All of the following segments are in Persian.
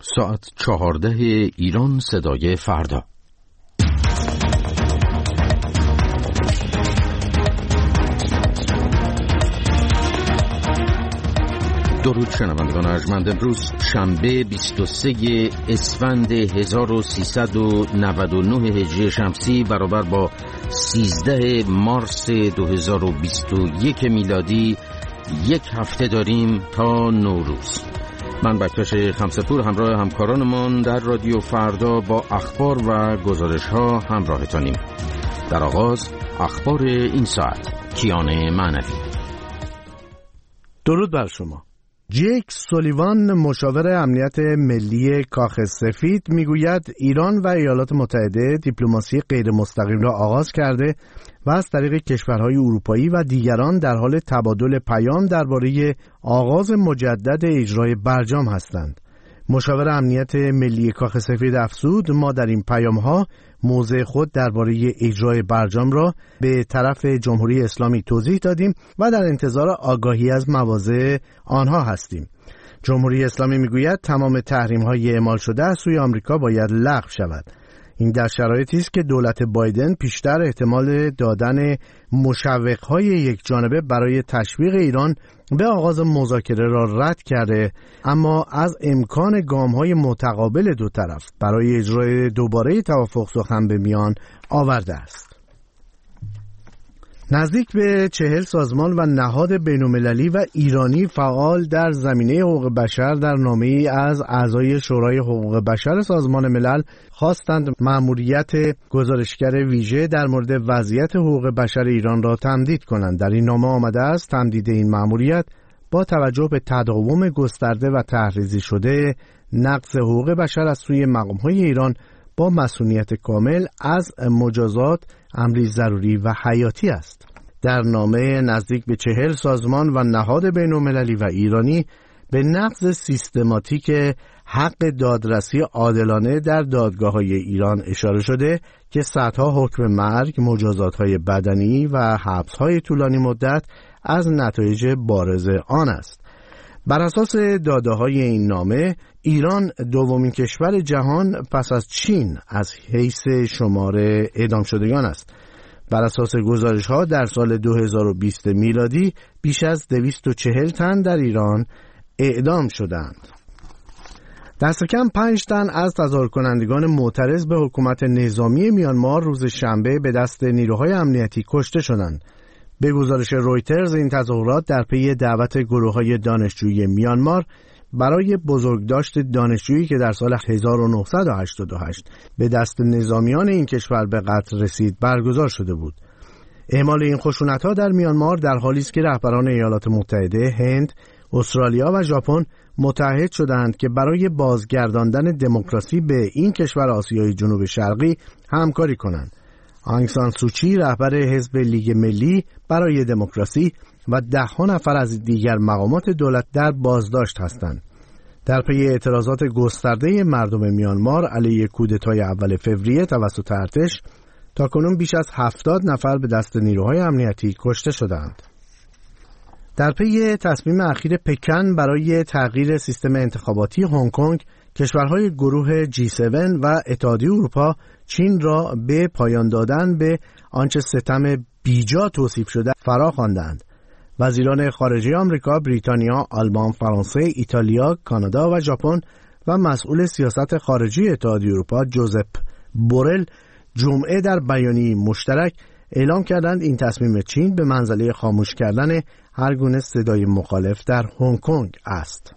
ساعت 14 ایران صدای فردا. درود شنوندگان ارجمند، امروز شنبه 23 اسفند 1399 هجری شمسی برابر با 13 مارس 2021 میلادی یک هفته داریم تا نوروز. من بکتاش خمسپور همراه همکارانمان در رادیو فردا با اخبار و گزارش‌ها همراهتانیم. در آغاز اخبار این ساعت. کیان معنوی. درود بر شما. جیک سولیوان مشاور امنیت ملی کاخ سفید میگوید ایران و ایالات متحده دیپلماسی غیر مستقیم را آغاز کرده و از طریق کشورهای اروپایی و دیگران در حال تبادل پیام درباره آغاز مجدد اجرای برجام هستند. مشاور امنیت ملی کاخ سفید افزود: ما در این پیام‌ها موضع خود درباره اجرای برجام را به طرف جمهوری اسلامی توضیح دادیم و در انتظار آگاهی از مواضع آنها هستیم. جمهوری اسلامی میگوید تمام تحریم‌های اعمال شده از سوی آمریکا باید لغو شود. این در شرایطی است که دولت بایدن پیشتر احتمال دادن مشوق‌های یک جانبه برای تشویق ایران به آغاز مذاکره را رد کرده، اما از امکان گام‌های متقابل دو طرف برای اجرای دوباره توافق سخن به میان آورده است. نزدیک به 40 سازمان و نهاد بین‌المللی و ایرانی فعال در زمینه حقوق بشر در نامه‌ای از اعضای شورای حقوق بشر سازمان ملل خواستند مأموریت گزارشگر ویژه در مورد وضعیت حقوق بشر ایران را تمدید کنند. در این نامه آمده است تمدید این مأموریت با توجه به تداوم گسترده و تحریزی شده نقض حقوق بشر از سوی مقام‌های ایران با مسئولیت کامل از مجازات امری ضروری و حیاتی است. در نامه نزدیک به 40 سازمان و نهاد بین‌المللی و ایرانی به نقض سیستماتیک حق دادرسی عادلانه در دادگاه‌های ایران اشاره شده که صدها حکم مرگ، مجازات‌های بدنی و حبس‌های طولانی مدت از نتایج بارز آن است. بر اساس داده‌های این نامه، ایران دومین کشور جهان پس از چین از حیث شمار اعدام شدگان است. بر اساس گزارش‌ها در سال 2020 میلادی بیش از 240 تن در ایران اعدام شدند. دست کم 5 تن از تظاهرکنندگان معترض به حکومت نظامی میانمار روز شنبه به دست نیروهای امنیتی کشته شدند. به گزارش رویترز این تظاهرات در پی دعوت گروه‌های دانشجویی میانمار برای بزرگداشت دانشجویی که در سال 1988 به دست نظامیان این کشور به قتل رسید برگزار شده بود. اعمال این خشونت‌ها در میانمار در حالی است که رهبران ایالات متحده، هند، استرالیا و ژاپن متحد شدند که برای بازگرداندن دموکراسی به این کشور آسیای جنوب شرقی همکاری کنند. آنگ سان سوچی رهبر حزب لیگ ملی برای دموکراسی و 10 نفر از دیگر مقامات دولت در بازداشت هستند. در پی اعتراضات گسترده مردم میانمار علیه کودتای اول فوریه توسط ارتش، تاکنون بیش از 70 نفر به دست نیروهای امنیتی کشته شدند. در پی تصمیم اخیر پکن برای تغییر سیستم انتخاباتی هنگ کنگ، کشورهای گروه G7 و اتحادیه اروپا چین را به پایان دادن به آنچه ستم بیجا توصیف شده فرا خواندند. وزیران خارجه آمریکا، بریتانیا، آلمان، فرانسه، ایتالیا، کانادا و ژاپن و مسئول سیاست خارجی اتحادیه اروپا جوزپ بورل جمعه در بیانیه‌ای مشترک اعلام کردند این تصمیم چین به منزله خاموش کردن هر گونه صدای مخالف در هنگ کنگ است.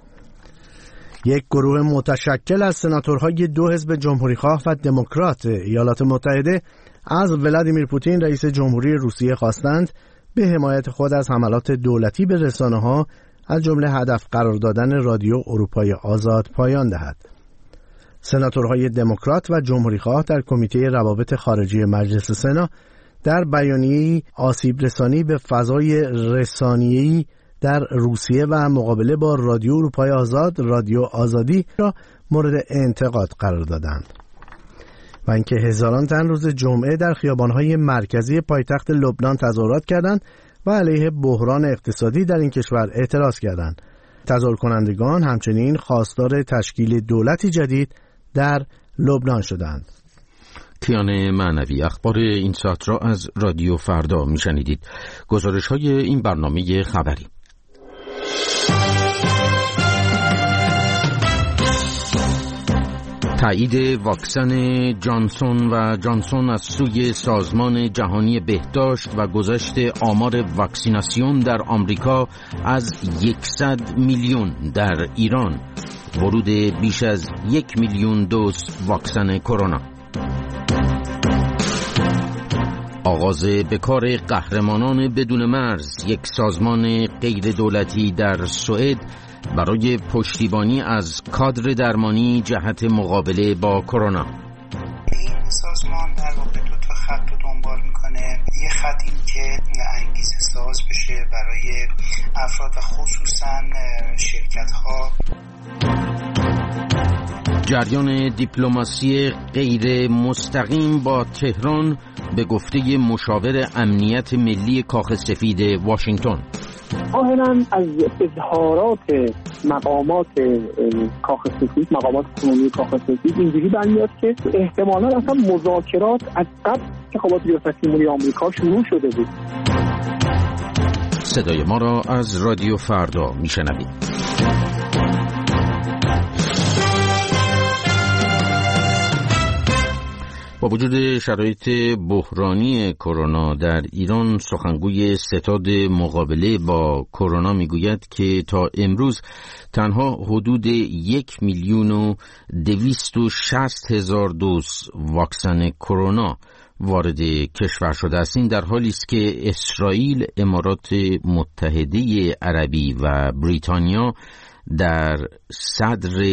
یک گروه متشکل از سناتورهای 2 حزب جمهوری‌خواه و دموکرات ایالات متحده از ولادیمیر پوتین رئیس جمهوری روسیه خواستند به حمایت خود از حملات دولتی به رسانه‌ها از جمله هدف قرار دادن رادیو اروپای آزاد پایان دهد. سناتورهای دموکرات و جمهوری‌خواه در کمیته روابط خارجی مجلس سنا در بیانیه‌ای آسیب رسانی به فضای رسانه‌ای در روسیه و مقابله با رادیو اروپای آزاد، رادیو آزادی را مورد انتقاد قرار دادند. و اینکه هزاران تن روز جمعه در خیابان‌های مرکزی پایتخت لبنان تظاهرات کردند و علیه بحران اقتصادی در این کشور اعتراض کردند. تظاهر کنندگان همچنین خواستار تشکیل دولتی جدید در لبنان شدند. کیان معنوی، اخبار این ساعت را از رادیو فردا میشنیدید. گزارش های این برنامه خبری. تایید واکسن جانسون و جانسون از سوی سازمان جهانی بهداشت و گذشت آمار واکسیناسیون در آمریکا از 100 میلیون در ایران، ورود بیش از 1 میلیون دوز واکسن کرونا. آغاز به کار قهرمانان بدون مرز، یک سازمان غیر دولتی در سوئد برای پشتیبانی از کادر درمانی جهت مقابله با کرونا. این سازمان در واقع دو تا خط رو دنبال میکنه. یه خط این که انگیزه ساز بشه برای افراد و خصوصا شرکت ها. جریان دیپلماسی غیر مستقیم با تهران به گفته مشاور امنیت ملی کاخ سفید واشنگتن. ظاهراً از اظهارات مقامات کاخ سفید، مقامات کنونی کاخ سفید اینجوری برمیاد که احتمالاً اصلا مذاکرات از قبل انتخابات ریاست جمهوری آمریکا شروع شده بود. صدای ما را از رادیو فردا میشنوید. با وجود شرایط بحرانی کرونا در ایران، سخنگوی ستاد مقابله با کرونا میگوید که تا امروز تنها حدود 1,260,000 دوز واکسن کرونا وارد کشور شده است. این در حالی است که اسرائیل، امارات متحده عربی و بریتانیا در صدر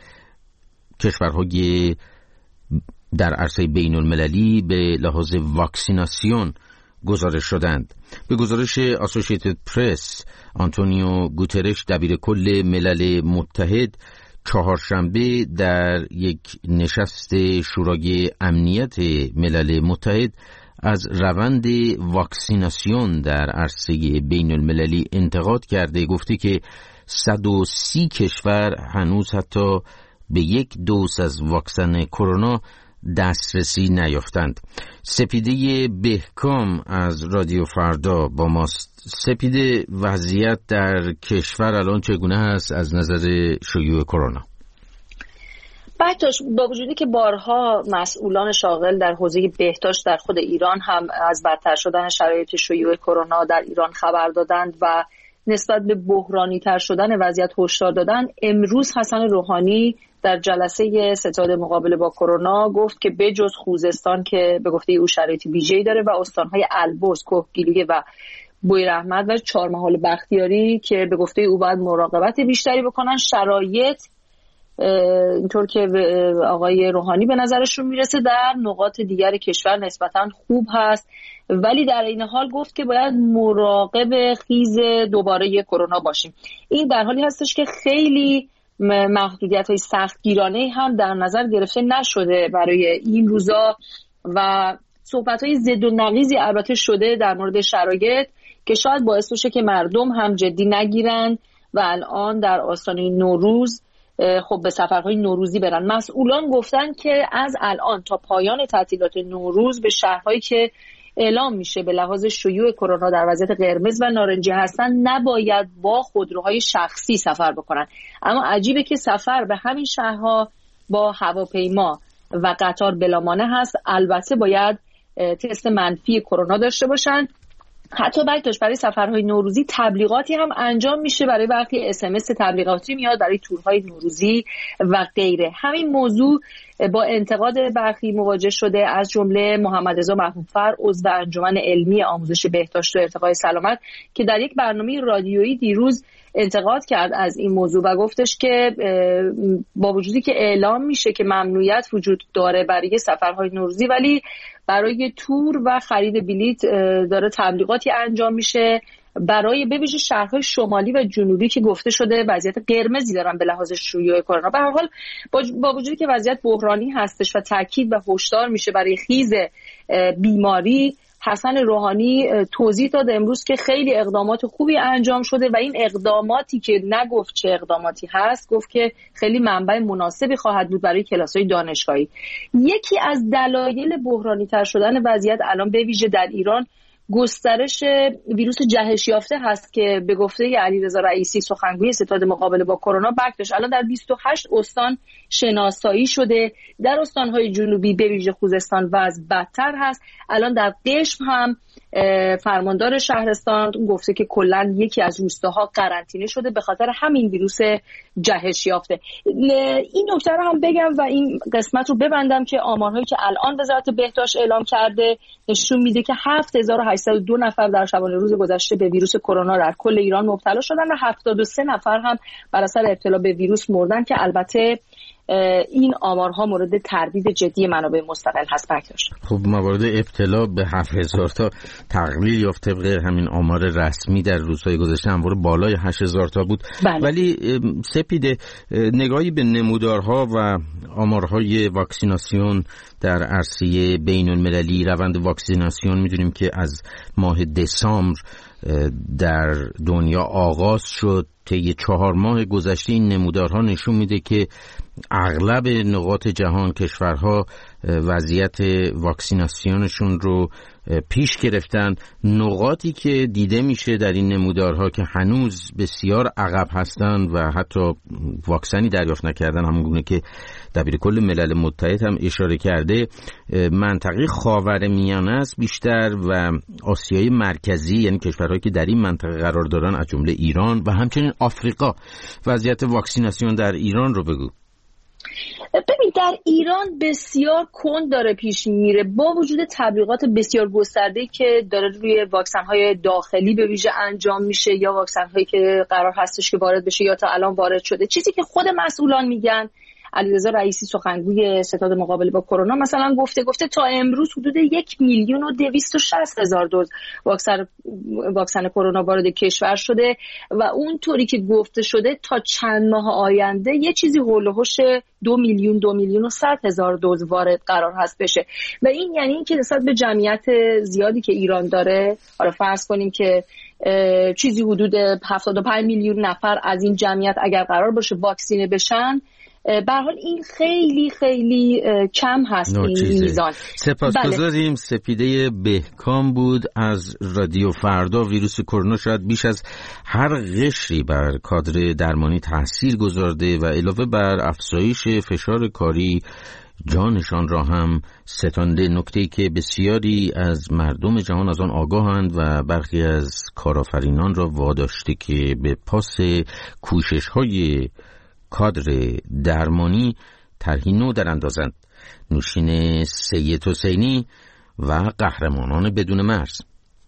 کشورهای در عرصه بین المللی به لحاظ واکسیناسیون گزارش شدند. به گزارش اسوسییتد پرس، آنتونیو گوترش دبیر کل ملل متحد چهارشنبه در یک نشست شورای امنیت ملل متحد از روند واکسیناسیون در عرصه بین المللی انتقاد کرده، گفته که 130 کشور هنوز حتی به یک دوز از واکسن کرونا دسترسی نیافتند. سپیده بهکام از رادیو فردا با ماست. سپیده، وضعیت در کشور الان چگونه است از نظر شیوع کرونا؟ با وجودی که بارها مسئولان شاغل در حوزه بهداشت در خود ایران هم از بدتر شدن شرایط شیوع کرونا در ایران خبر دادند و نسبت به بحرانی تر شدن وضعیت هشدار دادند، امروز حسن روحانی در جلسه ستاد مقابله با کرونا گفت که بجز خوزستان که به گفته او شرایط ویژه‌ای داره و استان‌های البرز، کهگیلویه و بویراحمد و چهارمحال بختیاری که به گفته او باید مراقبت بیشتری بکنن، شرایط اینطور که آقای روحانی به نظرشون میرسه در نقاط دیگر کشور نسبتاً خوب هست، ولی در این حال گفت که باید مراقب خیز دوباره کرونا باشیم. این در حالی هستش که خیلی محدودیت‌های سختگیرانه هم در نظر گرفته نشده برای این روزا و صحبت‌های ضد و نقیضی البته شده در مورد شرایط که شاید باعث بشه که مردم هم جدی نگیرن و الان در آستانه نوروز خب به سفرهای نوروزی برن. مسئولان گفتن که از الان تا پایان تعطیلات نوروز به شهرهایی که اعلام میشه به لحاظ شیوع کرونا در وضعیت قرمز و نارنجی هستن نباید با خودروهای شخصی سفر بکنن. اما عجیبه که سفر به همین شهرها با هواپیما و قطار بلامانع هست. البته باید تست منفی کرونا داشته باشن. حتی برای سفرهای نوروزی تبلیغاتی هم انجام میشه، برای برخی SMS تبلیغاتی میاد برای تورهای نوروزی و غیره. همین موضوع با انتقاد برخی مواجه شده، از جمله محمد رضا محمودفر عضو انجمن علمی آموزش بهداشت و ارتقای سلامت که در یک برنامه رادیویی دیروز انتقاد کرد از این موضوع و گفتش که با وجودی که اعلام میشه که ممنوعیت وجود داره برای سفرهای نوروزی، ولی برای تور و خرید بلیت داره تبلیغاتی انجام میشه برای به ویژه شهرهای شمالی و جنوبی که گفته شده وضعیت قرمزی دارن به لحاظ شیوع کرونا. به هر حال با وجودی که وضعیت بحرانی هستش و تاکید و هشدار میشه برای خیز بیماری، حسن روحانی توضیح داد امروز که خیلی اقدامات خوبی انجام شده و این اقداماتی که نگفت چه اقداماتی هست، گفت که خیلی منبع مناسبی خواهد بود برای کلاس‌های دانشگاهی. یکی از دلایل بحرانی تر شدن وضعیت الان به ویژه در ایران گسترش ویروس جهش یافته هست که به گفته علیرضا رئیسی سخنگوی ستاد مقابله با کرونا بکش الان در 28 استان شناسایی شده. در استان‌های جنوبی به ویژه خوزستان وضع بدتر هست. الان در قشم هم فرماندار شهرستان گفته که کلا یکی از روستاها قرنطینه شده به خاطر همین ویروس جهش یافته. این نکته رو هم بگم و این قسمت رو ببندم که آمارهایی که الان وزارت بهداشت اعلام کرده نشون میده که 7802 نفر در شبانه روز گذشته به ویروس کرونا در کل ایران مبتلا شدن و 73 نفر هم بر اثر ابتلا به ویروس مردن که البته این آمارها مورد تردید جدی منابع مستقل هست. بکش خب موارد ابتلا به 7000 تا تقلیل یافت طبق همین آمار رسمی در روزهای گذشته همواره بالای 8000 تا بود. بله. ولی سپیده نگاهی به نمودارها و آمارهای واکسیناسیون در عرصه بین المللی، روند واکسیناسیون میدونیم که از ماه دسامبر در دنیا آغاز شد. طی 4 ماه گذشته این نمودارها نشون میده که اغلب نقاط جهان کشورها وضعیت واکسیناسیونشون رو پیش گرفتن. نقاطی که دیده میشه در این نمودارها که هنوز بسیار عقب هستن و حتی واکسنی دریافت نکردن، همونگونه که دبیرکل ملل متحد هم اشاره کرده، منطقه خاورمیانه است بیشتر و آسیای مرکزی، یعنی کشورهایی که در این منطقه قرار دارن از جمله ایران و همچنین آفریقا. وضعیت واکسیناسیون در ایران رو بگو. ببین در ایران بسیار کند داره پیش میره با وجود تبلیغات بسیار گسترده‌ای که داره روی واکسن‌های داخلی به ویژه انجام میشه یا واکسن‌هایی که قرار هستش که وارد بشه یا تا الان وارد شده. چیزی که خود مسئولان میگن، علیرضا رئیسی سخنگوی ستاد مقابله با کرونا مثلا گفته تا امروز حدود 1,260,000 دوز واکسن کرونا وارد کشور شده و اونطوری که گفته شده تا چند ماه آینده یه چیزی هول و هوش 2,100,000 دوز وارد قرار هست بشه و این یعنی این که نسبت به جمعیت زیادی که ایران داره، حالا فرض کنیم که چیزی حدود 75 میلیون نفر از این جمعیت اگر قرار باشه واکسینه بشن، به هر حال این خیلی خیلی کم هست این میزان. سپاسگزاریم. بله. سپیده بهکام بود از رادیو فردا. ویروس کرونا شاید بیش از هر قشری بر کادر درمانی تاثیر گذارده و علاوه بر افزایش فشار کاری جانشان را هم ستانده، نکته‌ای که بسیاری از مردم جهان از آن آگاهند و برخی از کارآفرینان را واداشته که به پاس کوشش‌های کادر درمانی طرحی نو در اندازند. نوشین سید حسینی و قهرمانان بدون مرز.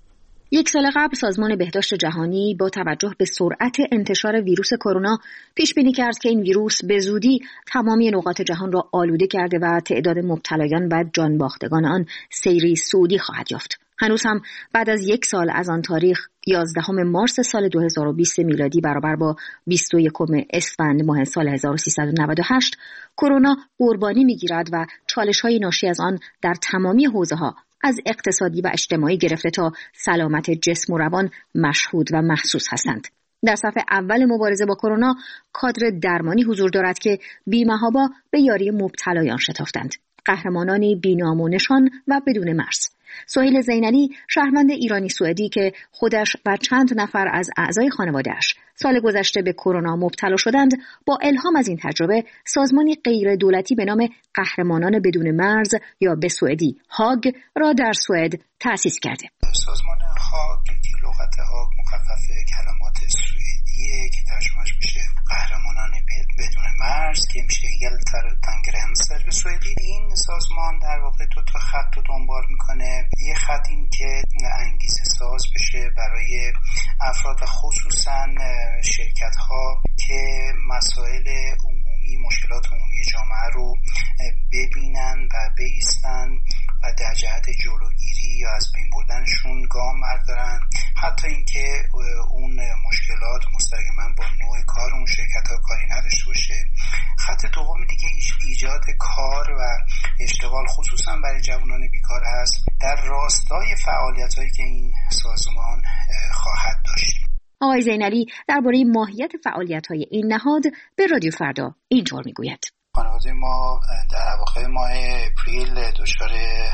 1 سال قبل سازمان بهداشت جهانی با توجه به سرعت انتشار ویروس کرونا پیش بینی کرد که این ویروس به زودی تمامی نقاط جهان را آلوده کرده و تعداد مبتلایان و جان باختگان آن سیری صعودی خواهد یافت. هنوز هم بعد از 1 سال از آن تاریخ 11 مارس سال 2020 میلادی برابر با 21 اسفند ماه سال 1398 کرونا قربانی میگیرد و چالش‌های ناشی از آن در تمامی حوزه‌ها از اقتصادی و اجتماعی گرفته تا سلامت جسم و روان مشهود و محسوس هستند. در صف اول مبارزه با کرونا کادر درمانی حضور دارد که بی‌محابا به یاری مبتلایان شتافتند. قهرمانانی بی‌نام و نشان و بدون مرز. سهیل زینلی شهروند ایرانی سوئدی که خودش و چند نفر از اعضای خانواده‌اش سال گذشته به کرونا مبتلا شدند، با الهام از این تجربه سازمانی غیر دولتی به نام قهرمانان بدون مرز یا به سوئدی هاگ را در سوئد تأسیس کرده. سازمان هاگ که لغت هاگ مخفف کلمات سوئدیه که ترجمهش میشه قهرمانان بدون مرز که میشه hjältar gränser به سوئدی. این سازمان در واقع 2 تا خط رو دنبال میکنه. یه خط این که انگیزه ساز بشه برای افراد خصوصا شرکت ها که مسائل عمومی، مشکلات عمومی جامعه رو ببینن و بایستن و در جهت جلوگیری یا از بین بردنشون گام بردارن. حتی اینکه اون مشکلات مستقیما با نوع کار اون شرکت‌ها کاری نداشته باشه. خط دوم دیگه ایجاد کار و اشتغال خصوصا برای جوانان بیکار هست در راستای فعالیت‌هایی که این سازمان خواهد داشت. آقای زینعلی درباره ماهیت فعالیت‌های این نهاد به رادیو فردا اینطور میگوید: خانواده ما در اواخر ماه اپریل دچار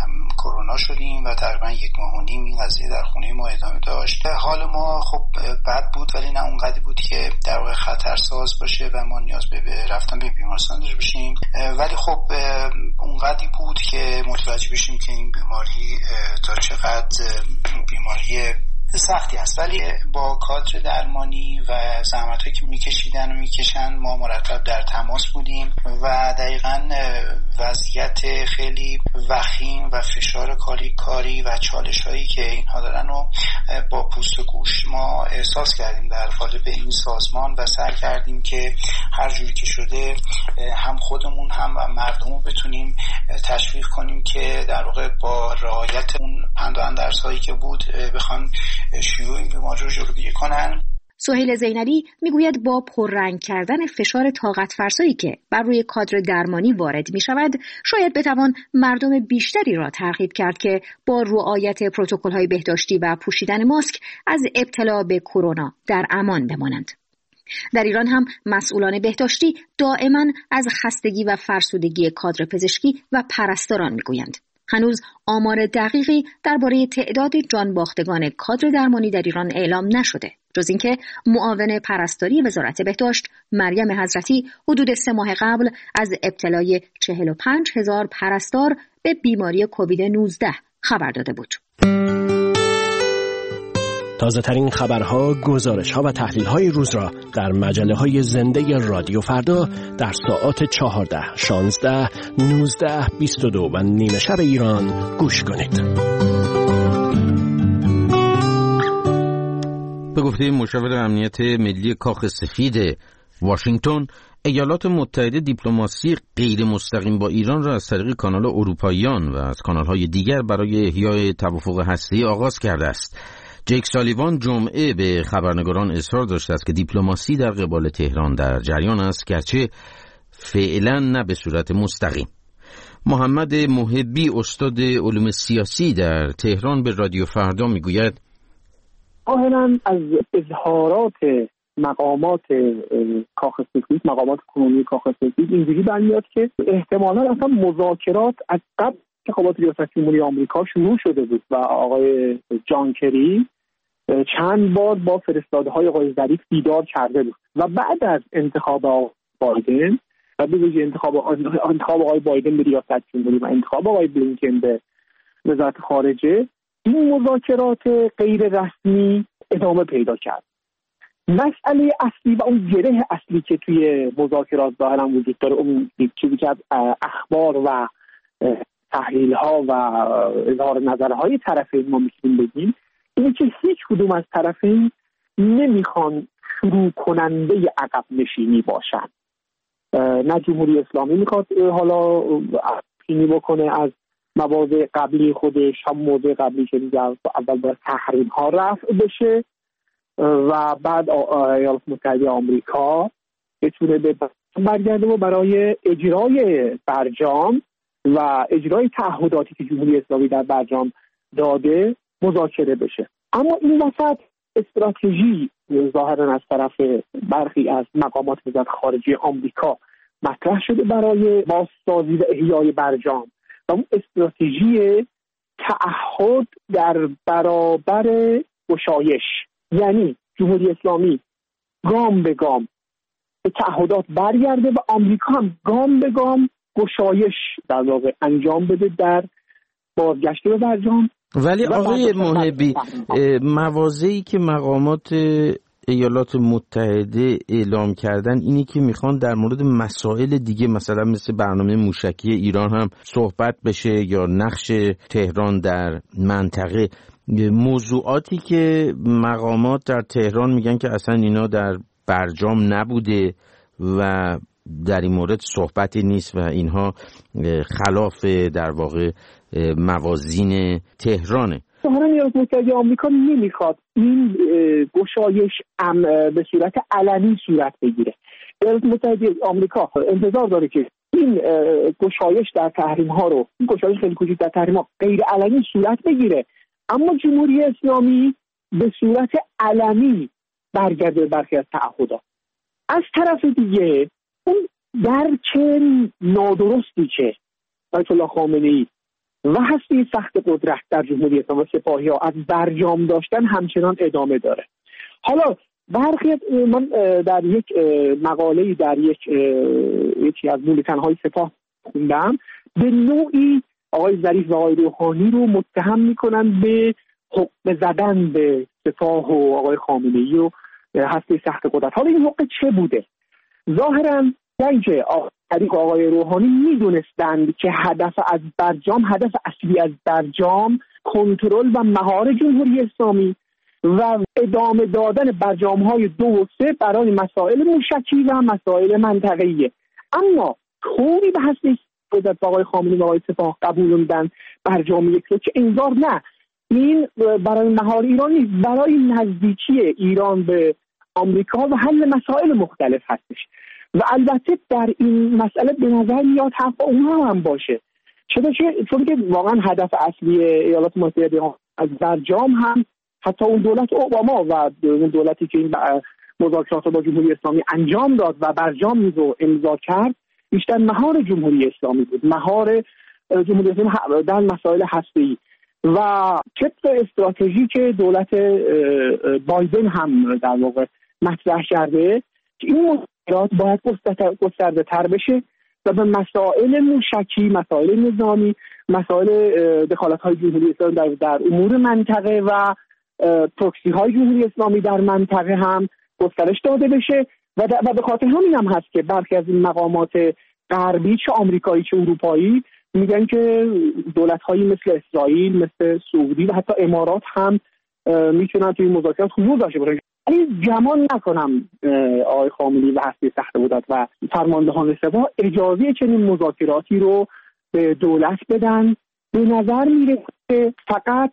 کرونا شدیم و تقریبا 1.5 ماه این قضیه در خونه ما ادامه داشت. حال ما خب بد بود، ولی نه اونقدری بود که در واقع خطرساز باشه و ما نیاز به رفتن به بیمارستان داشته باشیم، ولی خب اونقدری بود که متوجه بشیم که این بیماری تا چقدر بیماری سختی است. ولی با کادر درمانی و زحمتایی که میکشیدن و میکشن ما مرتب در تماس بودیم و دقیقاً وضعیت خیلی وخیم و فشار کاری و چالش‌هایی که اینها دارن و با پوست و گوش ما احساس کردیم در قالب این سازمان و سعی کردیم که هر جوری که شده هم خودمون هم و مردم بتونیم تشویق کنیم که در واقع با رعایت اون پند و اندرس‌هایی که بود بخوان شیوع این بیماری رو جلوگیری کنن. سهیل زینعلی میگوید با پررنگ کردن فشار طاقت فرسایی که بر روی کادر درمانی وارد می شود، شاید بتوان مردم بیشتری را ترغیب کرد که با رعایت پروتکل‌های بهداشتی و پوشیدن ماسک از ابتلا به کرونا در امان بمانند. در ایران هم مسئولان بهداشتی دائما از خستگی و فرسودگی کادر پزشکی و پرستاران میگویند. هنوز آمار دقیقی درباره تعداد جانباختگان کادر درمانی در ایران اعلام نشده، جز اینکه معاون پرستاری وزارت بهداشت مریم حضرتی حدود 3 ماه قبل از ابتلای 45,000 پرستار به بیماری کووید 19 خبر داده بود. تازه ترین خبرها، گزارش‌ها و تحلیل‌های روز را در مجله‌های زنده رادیو فردا در ساعات 14، 16، 19، 22 و نیمه شب ایران گوش کنید. به گفته مشاور امنیت ملی کاخ سفید واشنگتن، ایالات متحده دیپلماسی غیر مستقیم با ایران را از طریق کانال اروپاییان و از کانال‌های دیگر برای احیای توافق هسته‌ای آغاز کرده است. جیک سالیوان جمعه به خبرنگاران اصرار داشته است که دیپلماسی در قبال تهران در جریان است، گرچه فعلا نه به صورت مستقیم. محمد محبی استاد علوم سیاسی در تهران به رادیو فردا میگوید: ظاهراً از اظهارات مقامات کاخ سفید، مقامات کنونی کاخ سفید اینجوری برمیاد که احتمالاً اصلا مذاکرات از قبل انتخابات ریاست جمهوری آمریکا شروع شده بود و آقای جان کری چند بار با فرستاده‌های آقای ظریف دیدار کرده بود و بعد از انتخاب بایدن و به ویژه انتخاب آقای بایدن به ریاست جمهوری و انتخاب آقای بلینکن به وزارت خارجه، این مذاکرات غیر رسمی ادامه پیدا کرد. مسئله اصلی و اون گره اصلی که توی مذاکرات ظاهراً وجود داره، اون چیزی که از اخبار و تحلیل‌ها و اظهار نظرهای طرفین ما می‌تونیم بگیم اینه که هیچ کدوم از طرفین نمیخوان شروع کننده عقب نشینی باشن. نه جمهوری اسلامی میخواد حالا پیش‌بینی بکنه از مواضع قبلی خودش، هم موضع قبلی که دیگه اول باید تحریم‌ها رفع بشه و بعد ایالات متحده آمریکا بتونه به برگرده و برای اجرای برجام و اجرای تعهداتی که جمهوری اسلامی در برجام داده مذاکره بشه. اما این وسط استراتژی ظاهراً از طرف برخی از مقامات وزارت خارجه آمریکا مطرح شده برای بازسازی و احیای برجام و اون استراتژی تعهد در برابر گشایش، یعنی جمهوری اسلامی گام به گام به تعهدات برگرده و آمریکا هم گام به گام گشایش در واقع انجام بده در بازگشت به برجام. ولی آقای محبی، مواضعی که مقامات ایالات متحده اعلام کردن اینی که میخوان در مورد مسائل دیگه مثلا مثل برنامه موشکی ایران هم صحبت بشه یا نقش تهران در منطقه، موضوعاتی که مقامات در تهران میگن که اصلا اینا در برجام نبوده و در این مورد صحبتی نیست و اینها خلاف در واقع موازین تهرانه. سازمان ایالات متحده آمریکا نمیخواد این گشایش به صورت علنی صورت بگیره. ایالات متحده آمریکا انتظار داره که این گشایش در تحریم ها رو، این گشایش خیلی کوچیک در تحریم ها غیر علنی صورت بگیره، اما جمهوری اسلامی به صورت علنی برگرده برخی از تعهدات. از طرف دیگه اون درک نادرستی که آیت الله خامنه‌ای و هسته سخت قدرت در جمهوری اسلامی و سپاهی ها از برجام داشتن همچنان ادامه داره. حالا برخی من در یک مقاله در یکی از بولتن‌های سپاه خوندم، به نوعی آقای ظریف و آقای روحانی رو متهم میکنن به حقه زدن به سپاه و آقای خامنه‌ای و هسته سخت قدرت. حالا این حقه چه بوده؟ ظاهراً اینکه آقای روحانی میدونستند که هدف اصلی از برجام کنترل و مهار جمهوری اسلامی و ادامه دادن برجام‌های 2 و 3 برای مسائل موشکی و مسائل منطقه‌ایه. اما طوری به هسته قدرت آقای خامنه‌ای و آقای سپاه قبولوندن برجام 1 رو که انگار نه، این برای مهار ایران نیست، برای نزدیکی ایران به آمریکا و حل مسائل مختلف هستش. و البته در این مسئله به نظر میاد حق اونها هم باشه، چون که واقعا هدف اصلی ایالات متحده از برجام هم حتی اون دولت اوباما و اون دولتی که این مذاکرات با جمهوری اسلامی انجام داد و برجام رو امضا کرد، بیشتر مهار جمهوری اسلامی بود، مهار جمهوری اسلامی در مسائل هسته‌ای و طبق استراتژی که دولت بایدن هم در واقع مطرح کرده که این مذاکرات باید گسترده تر بشه و به مسائل موشکی، مسائل نظامی، مسائل دخالت‌های جمهوری اسلامی در امور منطقه و پروکسی های جمهوری اسلامی در منطقه هم گسترش داده بشه و به خاطر همین هم هست که برخی از این مقامات غربی چه آمریکایی چه اروپایی میگن که دولت‌هایی مثل اسرائیل، مثل سعودی و حتی امارات هم میتونن توی مذاکرات حضور داشته باشن. ولی گمان نکنم آقای خامنه‌ای و هسته سخت قدرت و فرماندهان سپاه اجازه چنین مذاکراتی رو به دولت بدن. به نظر میرسه که فقط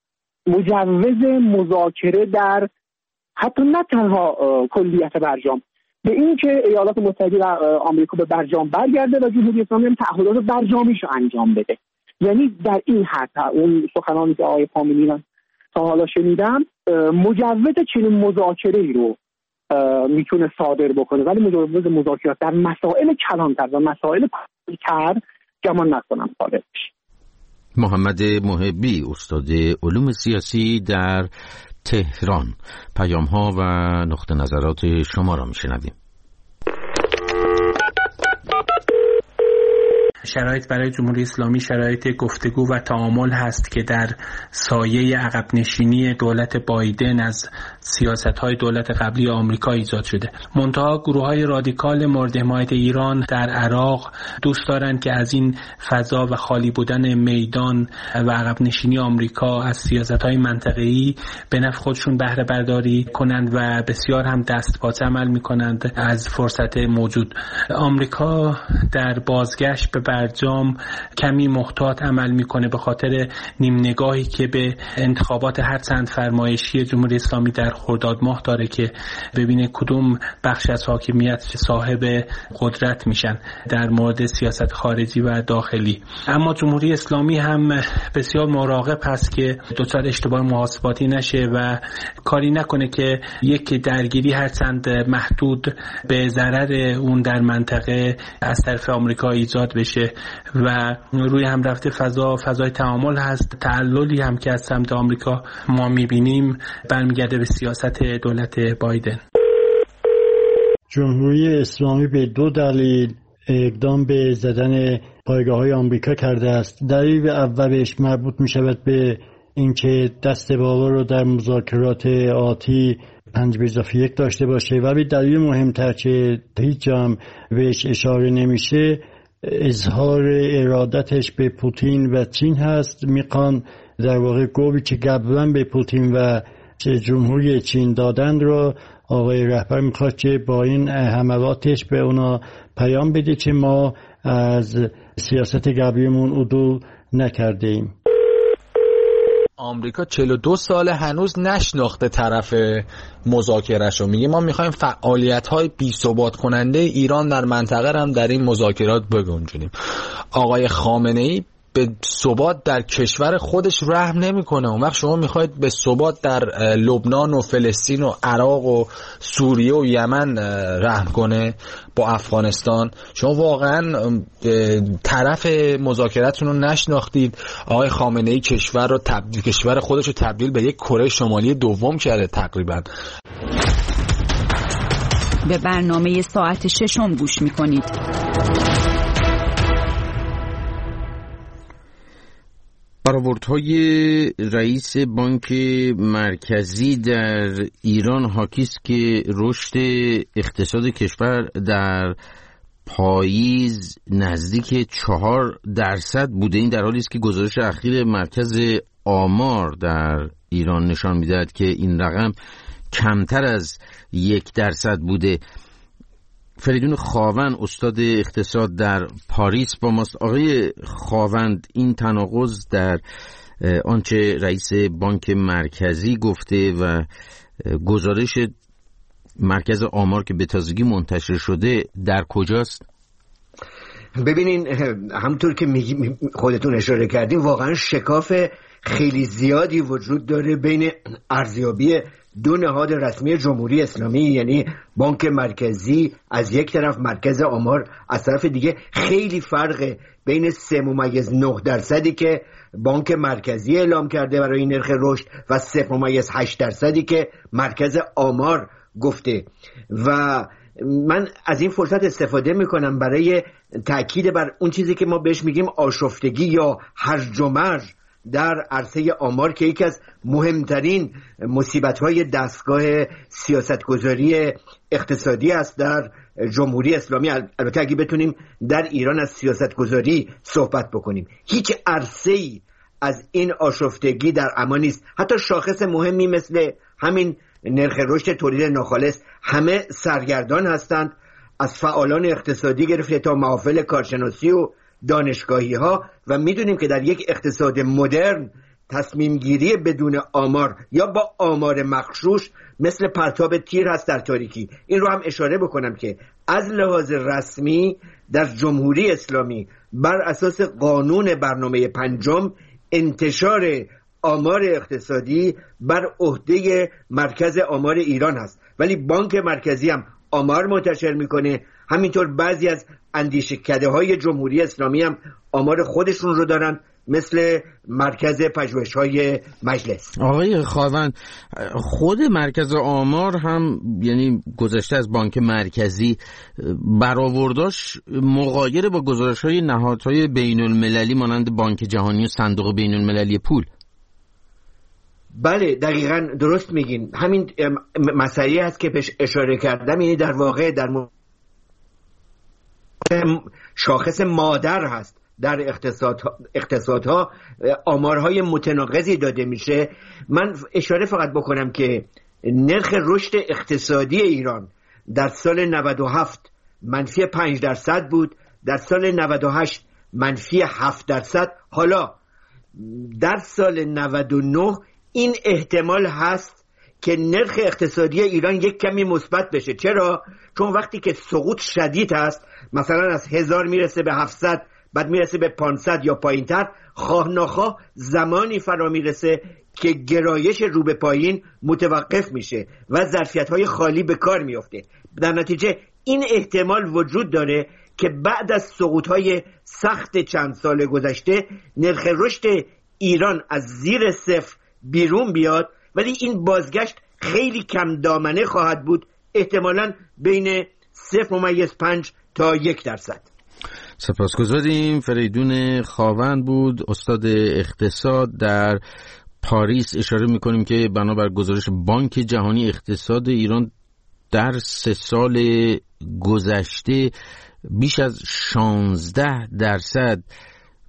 مجوز مذاکره در حتی نه تنها کلیت برجام، به این که ایالات متحده آمریکا به برجام برگرده و جمهوری اسلامی هم تعهدات برجامیشو انجام بده. یعنی در این حد اون سخنانی که آقای خامنه‌ای تا حالا شنیدم مجوز چنین مذاکره‌ای رو میتونه صادر بکنه، ولی مجوز مذاکرات در مسائل کلانتر و مسائل پرتر گمان نکنم صادر بشه. محمد محبی، استاد علوم سیاسی در تهران. پیام‌ها و نقطه نظرات شما را میشنویم. شرایط برای جمهوری اسلامی شرایط گفتگو و تعامل هست که در سایه عقب نشینی دولت بایدن از سیاست‌های دولت قبلی آمریکا ایجاد شده. منتها گروه‌های رادیکال مورد حمایت ایران در عراق دوست دارند که از این فضا و خالی بودن میدان و عقب نشینی آمریکا از سیاست‌های منطقه‌ای به نفع خودشون بهره برداری کنند و بسیار هم دستپاچه عمل می‌کنند از فرصت موجود. آمریکا در بازگشت به برجام کمی محتاط عمل میکنه به خاطر نیم نگاهی که به انتخابات هرچند فرمایشی جمهوری اسلامی در خرداد ماه داره که ببینه کدوم بخش از حاکمیت صاحب قدرت میشن در مورد سیاست خارجی و داخلی. اما جمهوری اسلامی هم بسیار مراقب هست که دچار اشتباه محاسباتی نشه و کاری نکنه که یک درگیری هرچند محدود به ضرر اون در منطقه از طرف آمریکا ایجاد بشه و روی هم رفته فضای تعامل هست. تعللی هم که از سمت آمریکا ما میبینیم برمیگرده به سیاست دولت بایدن. جمهوری اسلامی به 2 دلیل اقدام به زدن پایگاه‌های آمریکا کرده است. دلیل اولش مربوط می‌شود به اینکه دست بالا رو در مذاکرات آتی 5+1 داشته باشه، ولی دلیل مهمتر که هیچ جا بهش اشاره نمیشه اظهار ارادتش به پوتین و چین هست. میخوان در واقع گویی که قبلا به پوتین و جمهوری چین دادن رو آقای رهبر میخواد که با این حملاتش به اونا پیام بده که ما از سیاست قبلیمون عدول نکرده ایم. آمریکا 42 ساله هنوز نشناخته طرف مذاکرهشو. میگه ما میخوایم فعالیت‌های بی‌ثبات کننده ایران در منطقه هم در این مذاکرات بگنجونیم. آقای خامنه‌ای به ثبات در کشور خودش رحم نمیکنه. اون وقت شما میخواید به ثبات در لبنان و فلسطین و عراق و سوریه و یمن رحم کنه با افغانستان؟ شما واقعا طرف مذاکرتون رو نشناختید. آقای خامنه‌ای کشور خودش رو تبدیل به یک کره شمالی دوم کرده تقریبا. به برنامه ساعت 6 گوش میکنید. برآوردهای رئیس بانک مرکزی در ایران حاکی است که رشد اقتصاد کشور در پاییز نزدیک 4% بوده. این در حالی است که گزارش اخیر مرکز آمار در ایران نشان می‌دهد که این رقم کمتر از 1% بوده. فریدون خاوند استاد اقتصاد در پاریس با ماست. آقای خاوند، این تناقض در آنچه رئیس بانک مرکزی گفته و گزارش مرکز آمار که به تازگی منتشر شده در کجاست؟ ببینین، همونطور که خودتون اشاره کردین واقعا شکاف خیلی زیادی وجود داره بین ارزیابی دو نهاد رسمی جمهوری اسلامی، یعنی بانک مرکزی از یک طرف، مرکز آمار از طرف دیگه. خیلی فرقه بین 3.9% که بانک مرکزی اعلام کرده برای نرخ رشد و 0.8% که مرکز آمار گفته. و من از این فرصت استفاده میکنم برای تأکید بر اون چیزی که ما بهش میگیم آشفتگی یا هرج و مرج در عرصه آمار که یکی از مهمترین مصیبت‌های دستگاه سیاستگذاری اقتصادی است در جمهوری اسلامی. البته اگه بتونیم در ایران از سیاستگذاری صحبت بکنیم، هیچ عرصه‌ای از این آشفتگی در امان نیست. حتی شاخص مهمی مثل همین نرخ رشد تولید ناخالص همه سرگردان هستند، از فعالان اقتصادی گرفته تا محافل کارشناسی و دانشگاهی ها. و میدونیم که در یک اقتصاد مدرن تصمیم گیری بدون آمار یا با آمار مغشوش مثل پرتاب تیر هست در تاریکی. این رو هم اشاره بکنم که از لحاظ رسمی در جمهوری اسلامی بر اساس قانون برنامه 5 انتشار آمار اقتصادی بر عهده مرکز آمار ایران هست، ولی بانک مرکزی هم آمار منتشر میکنه. همینطور بعضی از اندیشکده‌های جمهوری اسلامی هم آمار خودشون رو دارن، مثل مرکز پژوهش‌های مجلس. آقای خاوند، خود مرکز آمار هم یعنی گذشته از بانک مرکزی برآورداش مغایر با گزارش‌های نهادهای بین‌المللی مانند بانک جهانی و صندوق بین‌المللی پول. بله، دقیقاً درست میگین. همین مسئله هست که پیش اشاره کردم، یعنی در واقع در شاخص مادر هست در اقتصادها آمارهای متناقضی داده میشه. من اشاره فقط بکنم که نرخ رشد اقتصادی ایران در سال 97 منفی 5% بود، در سال 98 منفی 7%. حالا در سال 99 این احتمال هست که نرخ اقتصادی ایران یک کمی مثبت بشه. چرا؟ چون وقتی که سقوط شدید هست، مثلا از 1000 میرسه به 700، بعد میرسه به 500 یا پایینتر، خواه ناخواه زمانی فرا میرسه که گرایش رو به پایین متوقف میشه و ظرفیت‌های خالی به کار میفته. در نتیجه این احتمال وجود داره که بعد از سقوط‌های سخت چند سال گذشته نرخ رشد ایران از زیر صفر بیرون بیاد، ولی این بازگشت خیلی کم دامنه خواهد بود، احتمالاً بین 0.5 تا 1%. سپاسگزاریم. فریدون خاوند بود، استاد اقتصاد در پاریس. اشاره میکنیم که بنابر گزارش بانک جهانی اقتصاد ایران در 3 سال گذشته بیش از 16%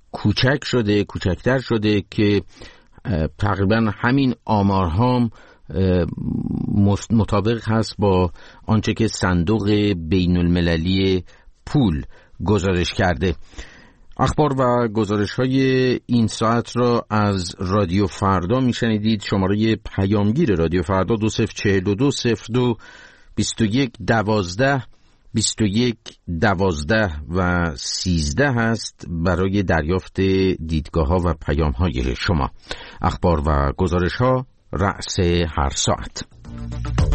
کوچکتر شده که تقریبا همین آمارها مطابق هست با آنچه که صندوق بین المللی پول گزارش کرده. اخبار و گزارش های این ساعت را از رادیو فردا میشنیدید. شماره پیامگیر رادیو فردا 204202 21 12 21 12 و 13 هست برای دریافت دیدگاه ها و پیام های شما. اخبار و گزارش ها رأس هر ساعت.